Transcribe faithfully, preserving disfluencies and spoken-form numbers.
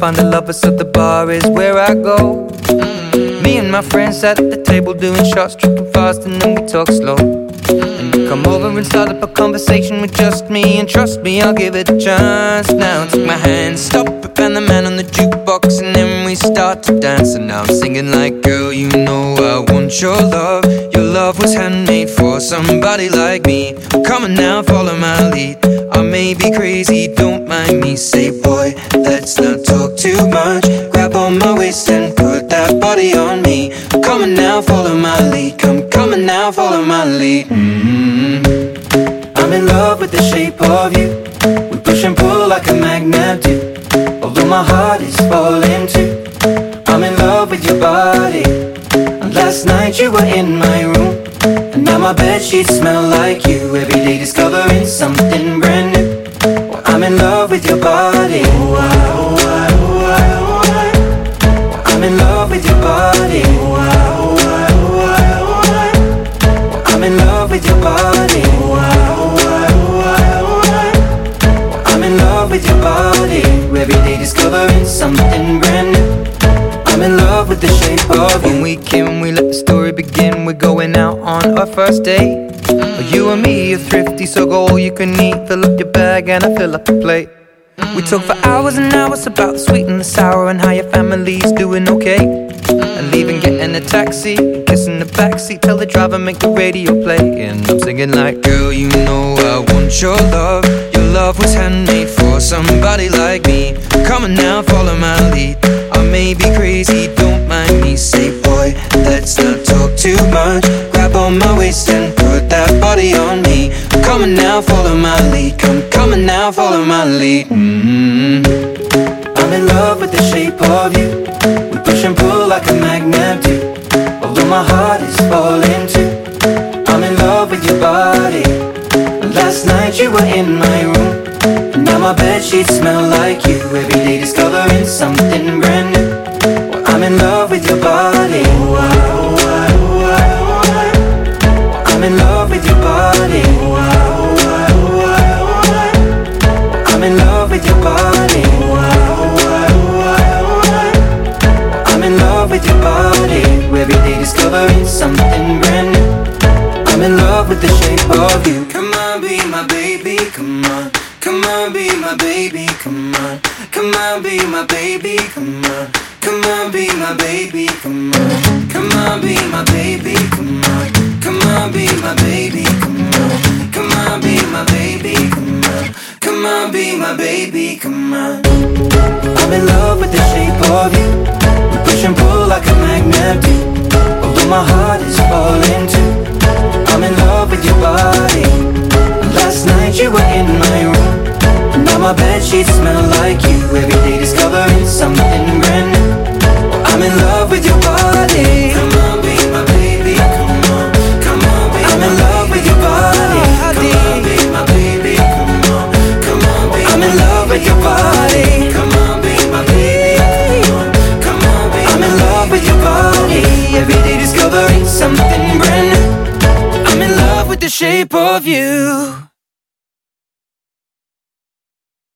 find a lover, so the bar is where I go. Me and my friends at the table doing shots, tripping fast, and then we talk slow. And you come over and start up a conversation with just me, and trust me, I'll give it a chance. Now take my hand, stop it, and the man on the jukebox, and then we start to dance. And now I'm singing like, girl, you know I want your love. Your love was handmade for somebody like me. Come on now, follow my lead. I may be crazy, don't mind me. Say, boy, let's not talk too much. Grab on my waist and put that body on me. Come on now, follow my lead. Come, come on now, follow my lead. Mm-hmm. I'm in love with the shape of you. We push and pull like a magnet do. Although my heart is falling too, I'm in love with your body. And last night you were in my room, and now my bedsheets smell like you. Every day discovering something brand new. Well, I'm in love with your body. Oh, I, oh, I, oh, I, oh, I. Well, I'm in love with your body. Oh, I, oh, I, oh, I, oh, I. Well, I'm in love with your body. Oh, I, oh, I, oh, I, oh, I. Well, I'm in love with your body. Every day discovering something brand new. I'm in love with the shape of you. When we came, we let the story begin. We're going out on our first date. You and me are thrifty, so go all you can eat. Fill up your bag and I fill up the plate. We talk for hours and hours about the sweet and the sour, and how your family's doing okay. And leaving, getting a taxi, kissing the backseat, tell the driver make the radio play. And I'm singing like, girl, you know I want your love. Your love was handmade for somebody like me. Come on now, follow my lead. I may be crazy, don't mind me. Say, boy, let's not talk too much. Grab on my waist and put that body on me. Come on now, follow my lead. Come, come on now, follow my lead. Mm-hmm. I'm in love with the shape of you. We push and pull like a magnet do. Although my heart is falling too, I'm in love with your body. And last night you were in my room, and now my bedsheets smell like you. Every day discovering something brand new. Well, I'm in love with your body. Oh, I, oh, I, oh, I, oh, I. I'm in love with your body. Oh, I, oh, I, oh, I, oh, I. I'm in love with your body. Oh, I, oh, I, oh, I, oh, I. I'm in love with your body. Every day discovering something brand new. I'm in love with the shape of you. Come on, be my baby, come on. Come on, be my baby, come on. Come on, be my baby, come on. Come on, be my baby, come on. Come on, be my baby, come on. Come on, be my baby, come on. Come on, be my baby, come on. Come on, be my baby, come on. I'm in love with the shape of you. We push and pull like a magnet do. Although my heart is falling too, I'm in love with your body. Last night you were in my room, and now my bedsheets smell like you. Every day discovering something brand new. Well, I'm in love with your body. Come on, be my baby, come on. Come on, be I'm in love with your body. Come on, be my baby, come on. Come on, be I'm in love with your body. Come on, be my baby, come on. Come on, be I'm in love with your body. Every day discovering something brand new. I'm in love with the shape of you.